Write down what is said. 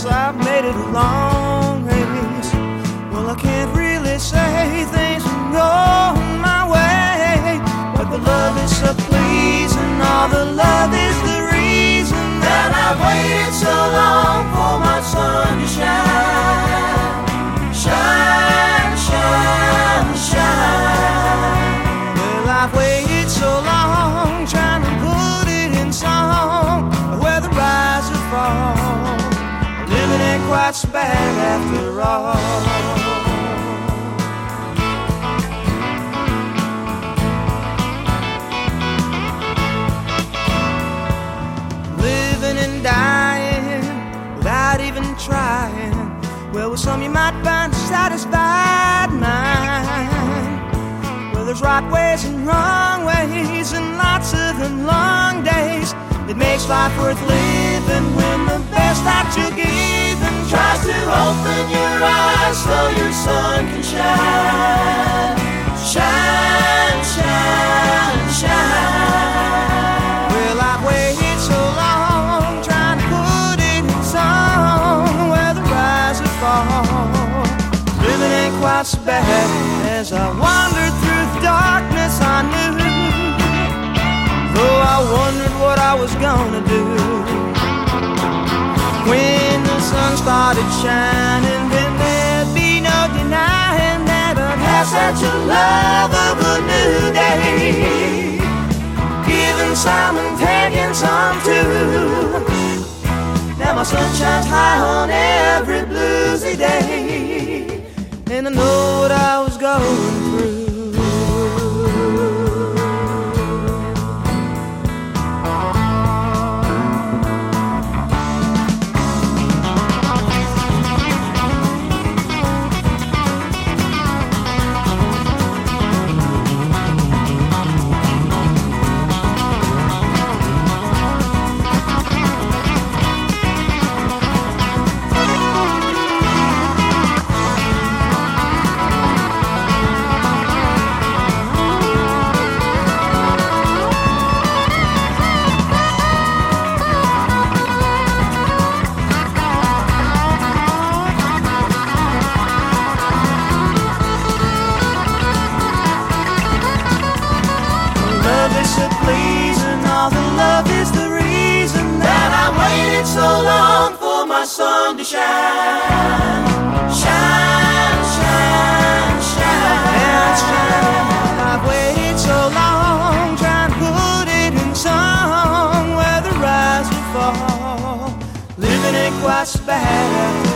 guess I've made it a long ways. Well, I can't really say things are going my way, but the love is so pleasing, all the love is the reason that I've waited so long for my sun to shine. Shine, shine, shine. Well, I've waited so long trying to put it in song, whether rise or fall, living ain't quite so bad after all. And dying without even trying, well, with some you might find a satisfied mind. Well, there's right ways and wrong ways, and lots of them long days. It makes life worth living when the best that you're given tries to open your eyes so your sun can shine. Shine, shine, shine. Well, I've waited so long trying to put it in song, whether rise or fall, living ain't quite so bad. As I wandered through the darkness I knew, though I wondered what I was gonna do, when the sun started shining, then there'd be no denying that I'd have such a love of a new day, giving some and taking some too. Now my sun shines high on every bluesy day, and I know what I was going through. So pleasing, all the love is the reason that I waited so long for my sun to shine. Shine, shine, shine. Yeah, shine. I've waited so long trying to put it in song, whether rise or fall, living ain't quite so bad.